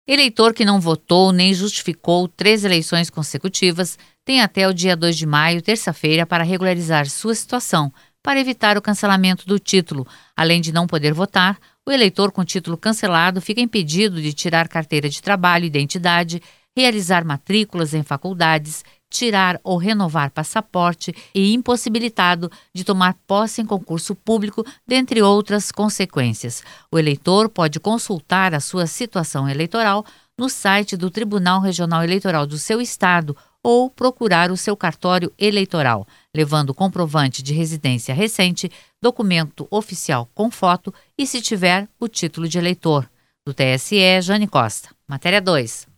Eleitor que não votou nem justificou 3 eleições consecutivas tem até o dia 2 de maio, terça-feira, para regularizar sua situação, para evitar o cancelamento do título. Além de não poder votar, o eleitor com título cancelado fica impedido de tirar carteira de trabalho e identidade, realizar matrículas em faculdades, tirar ou renovar passaporte e impossibilitado de tomar posse em concurso público, dentre outras consequências. O eleitor pode consultar a sua situação eleitoral no site do Tribunal Regional Eleitoral do seu estado ou procurar o seu cartório eleitoral, levando comprovante de residência recente, documento oficial com foto e, se tiver, o título de eleitor. Do TSE, Jane Costa. Matéria 2.